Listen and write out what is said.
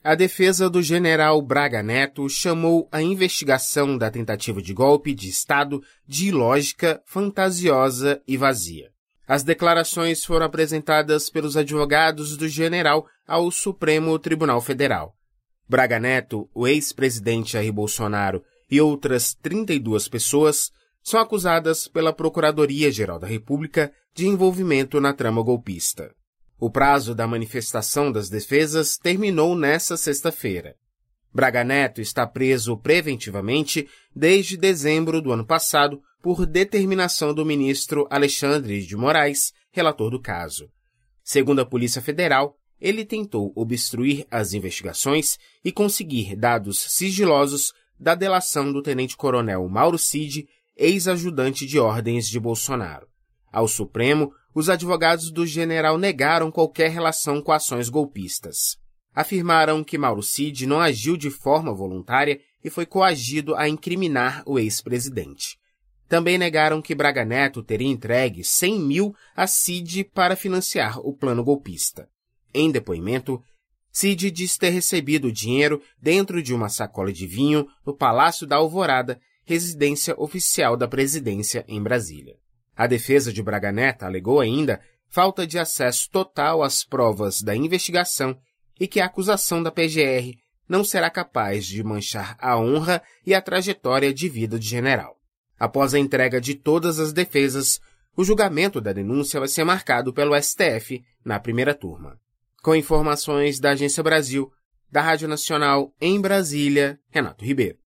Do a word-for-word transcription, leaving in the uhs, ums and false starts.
A defesa do general Braga Neto chamou a investigação da tentativa de golpe de Estado de ilógica, fantasiosa e vazia. As declarações foram apresentadas pelos advogados do general ao Supremo Tribunal Federal. Braga Neto, o ex-presidente Jair Bolsonaro e outras trinta e duas pessoas são acusadas pela Procuradoria-Geral da República de envolvimento na trama golpista. O prazo da manifestação das defesas terminou nesta sexta-feira. Braga Neto está preso preventivamente desde dezembro do ano passado por determinação do ministro Alexandre de Moraes, relator do caso. Segundo a Polícia Federal, ele tentou obstruir as investigações e conseguir dados sigilosos da delação do tenente-coronel Mauro Cid, ex-ajudante de ordens de Bolsonaro. Ao Supremo, os advogados do general negaram qualquer relação com ações golpistas. Afirmaram que Mauro Cid não agiu de forma voluntária e foi coagido a incriminar o ex-presidente. Também negaram que Braga Neto teria entregue cem mil a Cid para financiar o plano golpista. Em depoimento, Cid diz ter recebido o dinheiro dentro de uma sacola de vinho no Palácio da Alvorada, residência oficial da presidência em Brasília. A defesa de Braga Neto alegou ainda falta de acesso total às provas da investigação e que a acusação da P G R não será capaz de manchar a honra e a trajetória de vida do general. Após a entrega de todas as defesas, o julgamento da denúncia vai ser marcado pelo S T F na primeira turma. Com informações da Agência Brasil, da Rádio Nacional em Brasília, Renato Ribeiro.